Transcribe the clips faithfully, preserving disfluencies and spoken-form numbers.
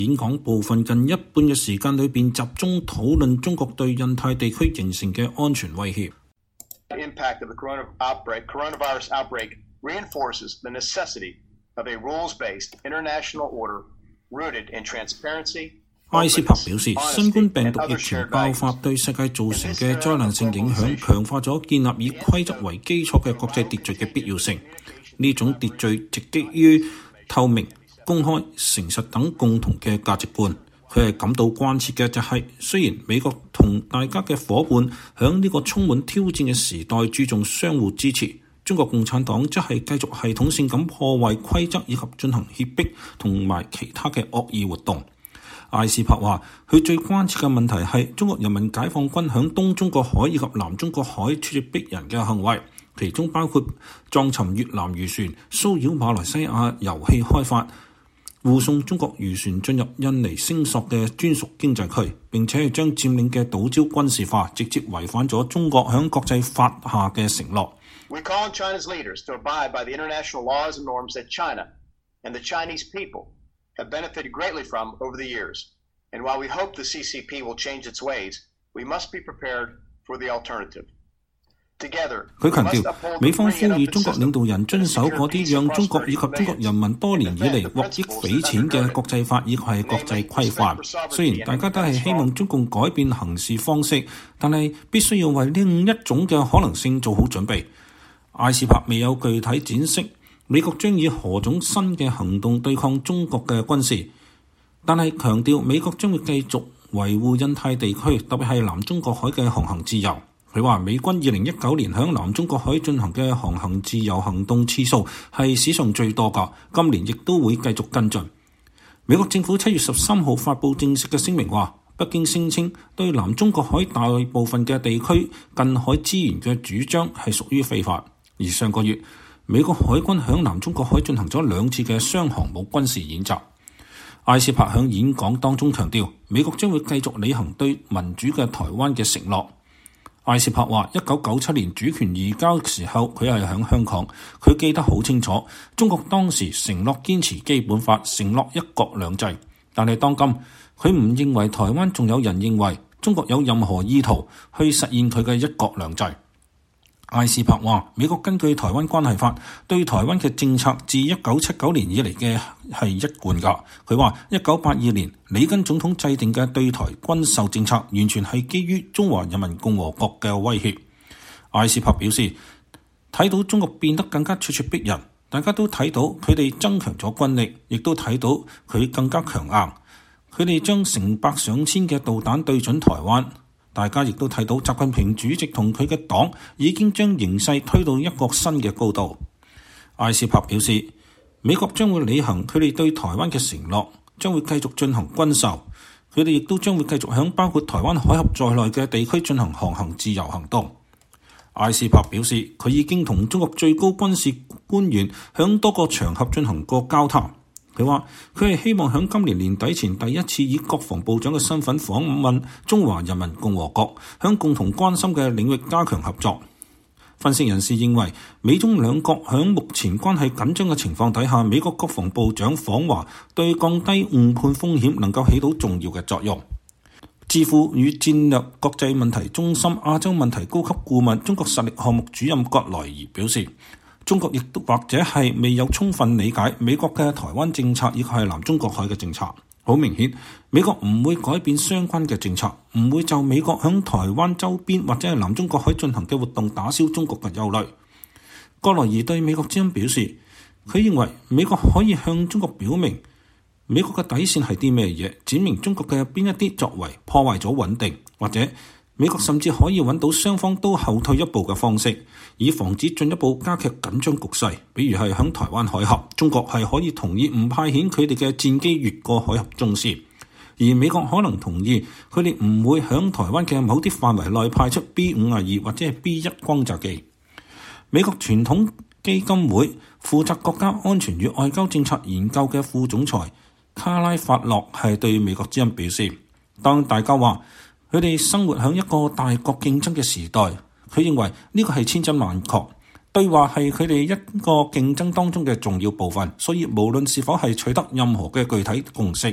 演講部分近一半嘅時間裏邊集中討論中國對印太地區形成嘅安全威脅。 Impact of the corona outbreak, coronavirus outbreak reinforces the necessity of a rules-based international order rooted in transparency。 埃斯珀表示，新冠病毒疫情爆發對世界造成嘅災難性影響，強化咗建立以規則為基礎嘅國際秩序嘅必要性。呢種秩序直基於透明、公開、誠實等共同嘅價值觀。佢係感到關切嘅就係，雖然美國同大家嘅夥伴響呢個充滿挑戰嘅時代注重相互支持，中國共產黨則係繼續系統性咁破壞規則以及進行脅迫同埋其他嘅惡意活動。艾斯珀話：佢最關切嘅問題係中國人民解放軍響東中國海以及南中國海處處逼人嘅行為，其中包括撞沉越南漁船、騷擾馬來西亞油氣開發、護送中國漁船進入印尼星索嘅專屬經濟區，並且係將佔領嘅島礁軍事化，直接違反咗中國響國際法下嘅承諾。 We call on China's leaders to abide by the international laws and norms that China and the Chinese people have benefited greatly from over the years. And while we hope the C C P will change its ways, we must be prepared for the alternative. 佢強調，美方呼籲中國領導人遵守嗰啲讓中國以及中國人民多年以嚟獲益匪淺嘅國際法以及係國際規範。雖然大家都係希望中共改變行事方式，但係必須要為另一種嘅可能性做好準備。艾斯珀未有具體展示美國將以何種新嘅行動對抗中國嘅軍事，但係強調美國將會繼續維護印太地區，特別係南中國海嘅航行自由。佢話美軍二零一九年響南中國海進行嘅航行自由行動次數係史上最多㗎，今年亦都會繼續跟進。美國政府七月十三號發布正式嘅聲明話，北京聲稱對南中國海大部分嘅地區近海資源嘅主張係屬於非法。而上個月，美國海軍響南中國海進行咗兩次嘅雙航母軍事演習。艾斯珀響演講當中強調，美國將會繼續履行對民主嘅台灣嘅承諾。艾斯珀話：一九九七年主權移交嘅時候，佢係喺香港，佢記得好清楚。中國當時承諾堅持基本法，承諾一國兩制。但係當今，佢唔認為台灣仲有人認為中國有任何意圖去實現佢嘅一國兩制。艾斯珀話：美國根據台灣關係法對台灣嘅政策，自一九七九年以嚟嘅係一貫㗎。佢話：一九八二年里根總統制定嘅對台軍售政策，完全係基於中華人民共和國嘅威脅。艾斯珀表示，睇到中國變得更加咄咄逼人，大家都睇到佢哋增強咗軍力，亦都睇到佢更加強硬。佢哋將成百上千嘅導彈對準台灣。大家亦都睇到習近平主席同佢嘅黨已經將形勢推到一個新嘅高度。艾斯珀表示，美國將會履行佢哋對台灣嘅承諾，將會繼續進行軍售，佢哋亦都將會繼續響包括台灣海峽在內嘅地區進行航行自由行動。艾斯珀表示，佢已經同中國最高軍事官員響多個場合進行過交談。佢話：佢係希望喺今年年底前第一次以國防部長嘅身份訪問中華人民共和國，喺共同關心嘅領域加強合作。分析人士認為，美中兩國喺目前關係緊張嘅情況底下，美國國防部長訪華對降低誤判風險能夠起到重要嘅作用。智庫與戰略國際問題中心亞洲問題高級顧問、中國實力項目主任葛萊儀表示，中國亦都或者係未有充分理解美國嘅台灣政策，以及係南中國海嘅政策。好明顯，美國唔會改變相關嘅政策，唔會就美國響台灣周邊或者係南中國海進行嘅活動打消中國嘅憂慮。葛萊儀對美國之音表示，佢認為美國可以向中國表明美國嘅底線係啲咩嘢，展明中國嘅邊一啲作為破壞咗穩定，或者美國甚至可以揾到雙方都後退一步嘅方式，以防止進一步加劇緊張局勢。比如係響台灣海峽，中國係可以同意唔派遣佢哋嘅戰機越過海峽中線，而美國可能同意佢哋唔會響台灣嘅某啲範圍內派出 B 五十二 或者係 B 一轟炸機。美國傳統基金會負責國家安全與外交政策研究嘅副總裁卡拉法洛係對美國之音表示，當大家話佢哋生活喺一個大國競爭嘅時代，佢認為呢個係千真萬確，對話係佢哋一個競爭當中嘅重要部分，所以無論是否係取得任何嘅具體共識，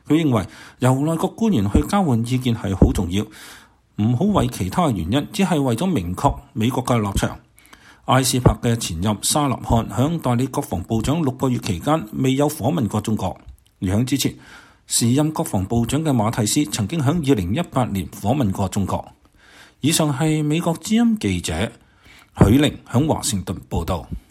佢認為由內閣官員去交換意見係好重要，唔好為其他原因，只係為咗明確美國嘅立場。埃斯珀嘅前任沙納漢響代理國防部長六個月期間未有訪問過中國，而響之前，時任國防部長嘅馬蒂斯曾經響二零一八年訪問過中國。以上係美國之音記者許玲響華盛頓報道。